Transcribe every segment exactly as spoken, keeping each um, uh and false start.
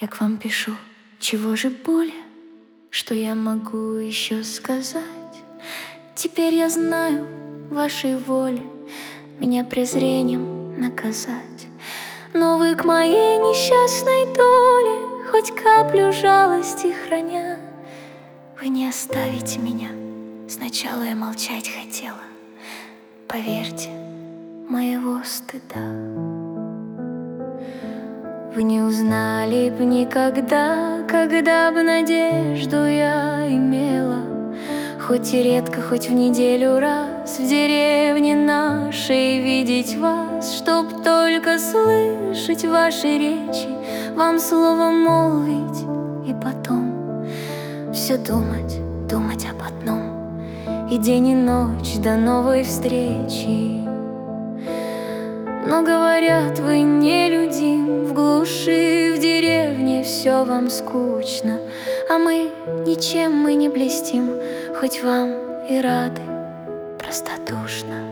Я к вам пишу, чего же более, что я могу еще сказать? Теперь я знаю вашей воли меня презрением наказать. Но вы к моей несчастной доле хоть каплю жалости храня, вы не оставите меня. Сначала я молчать хотела, поверьте, моего стыда. Вы не узнали б никогда, когда б надежду я имела, хоть и редко, хоть в неделю раз в деревне нашей видеть вас, чтоб только слышать ваши речи, вам слово молвить и потом все думать, думать об одном, и день и ночь до новой встречи. Но говорят, вы нелюдим, в глуши, в деревне все вам скучно, а мы ничем мы не блестим, хоть вам и рады простодушно.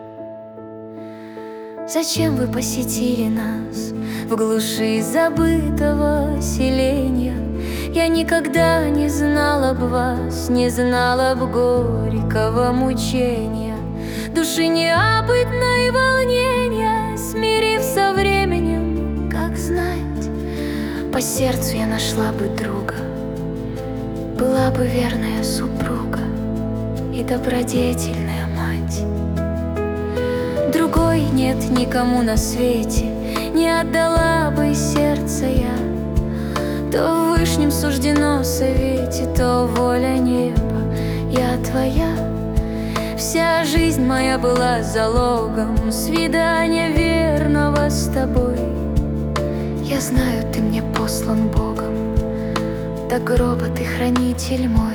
Зачем вы посетили нас в глуши забытого селения? Я никогда не знала б вас, не знала б горького мучения, души необытной волнения, смирив со временем, как знать, по сердцу я нашла бы друга, была бы верная супруга и добродетельная мать. Другой нет никому на свете, не отдала бы сердце я. То в вышнем суждено совете, то воля неба, я твоя. Вся жизнь моя была залогом свидания верного с тобой. Я знаю, ты мне послан Богом, до гроба ты хранитель мой.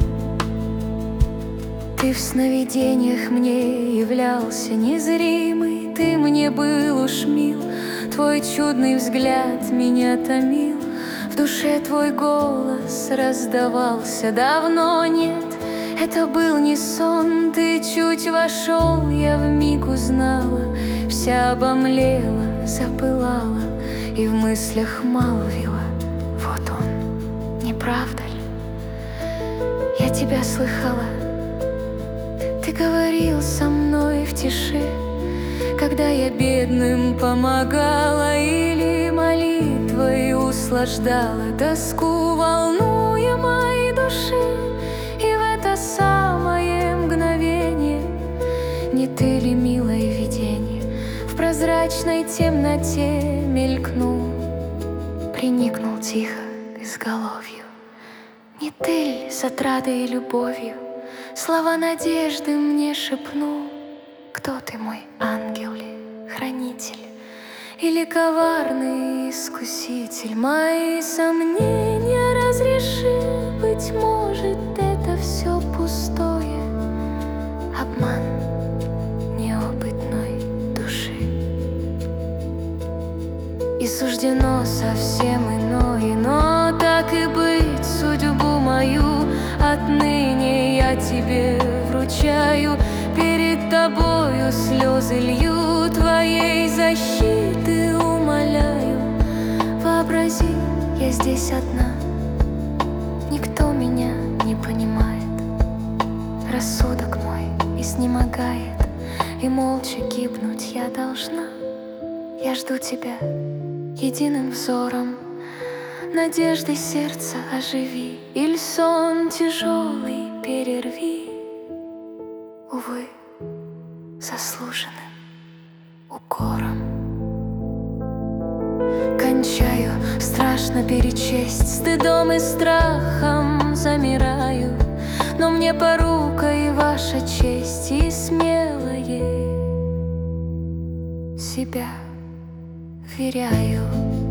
Ты в сновидениях мне являлся незримый, ты мне был уж мил, твой чудный взгляд меня томил, в душе твой голос раздавался. Давно нет, это был не сон, ты чуть вошел, я вмиг узнала, вся обомлела, запылала и в мыслях молвила: вот он, не правда ли? Я тебя слыхала, ты говорил со мной в тиши, когда я бедным помогала или молитвой услаждала тоску, волнуя моей души. И в это самое мгновение не ты ли, милое видение, в прозрачной темноте мелькнул, приникнул тихо к изголовью? Не ты ли с отрадой и любовью слова надежды мне шепнул? Кто ты, мой ангел ли, хранитель, или коварный искуситель? Мои сомнения разреши, быть может, это все пустое, обман неопытной души. И суждено совсем иное, но так и быть, судьбу мою отныне я тебе вручаю. Перед тобою слезы лью, твоей защиты умоляю. Вообрази, я здесь одна, никто меня не понимает, рассудок мой изнемогает, и молча гибнуть я должна. Я жду тебя единым взором, надеждой сердца оживи, иль сон тяжелый перерви, увы, заслуженным укором. Кончаю, страшно перечесть, стыдом и страхом замираю, но мне порука и ваша честь, и смелое себя вверяю.